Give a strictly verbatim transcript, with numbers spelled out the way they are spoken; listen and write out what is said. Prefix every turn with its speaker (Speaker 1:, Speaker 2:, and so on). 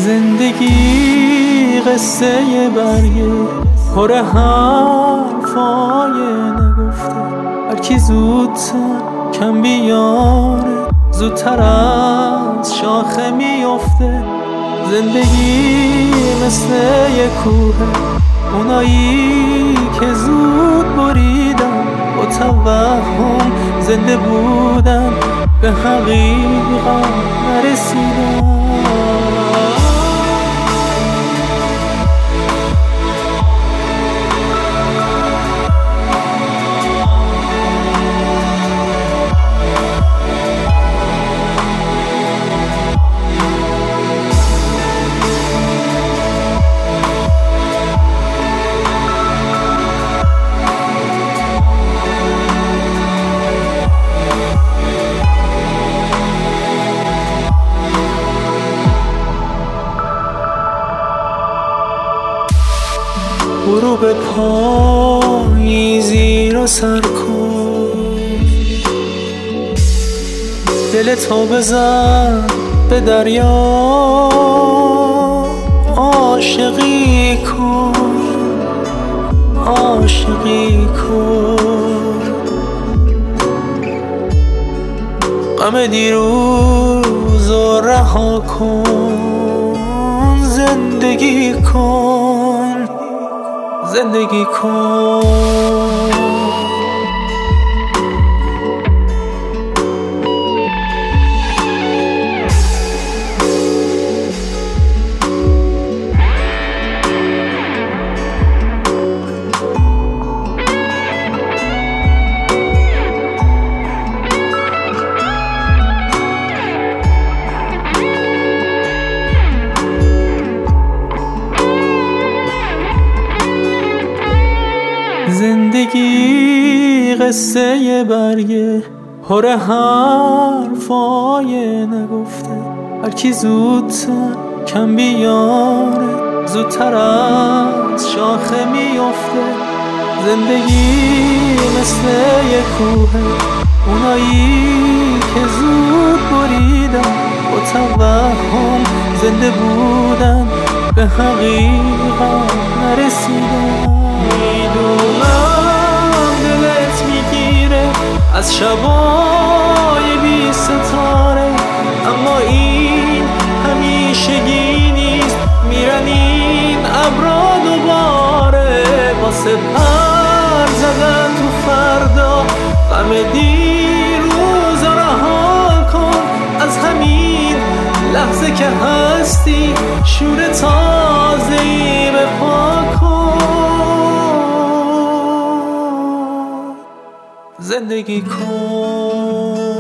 Speaker 1: زندگی قصه برگه پر حرفای نگفته، هرکی زودتر کم بیاره زودتر از شاخه میفته. زندگی مثل یه کوه، اونایی که زود بریدن با توهم زنده بودن به حقیقت نرسیدن. برو به پاییزی رو سر کن، دلتو بزن به دریا، عاشقی کن عاشقی کن. غم دیروز رو رها کن، زندگی کن زندگی کن. زندگی قصه برگه پر حرفای نگفته، هرکی زودتر کم بیاره زودتر از شاخه میفته. زندگی مثل یه کوه، اونایی که زود بریدن با توهم زنده بودن به حقیقت نرسیدن. میدونم دلت میگیره از شبای بی ستاره، اما این همیشگی نیست، میرن این ابرا دوباره. واسه پر زدن تو فردا غم دیروز رها کن، از همین لحظه که هستی شور تازه‌ای به پا کن. زندگی کن.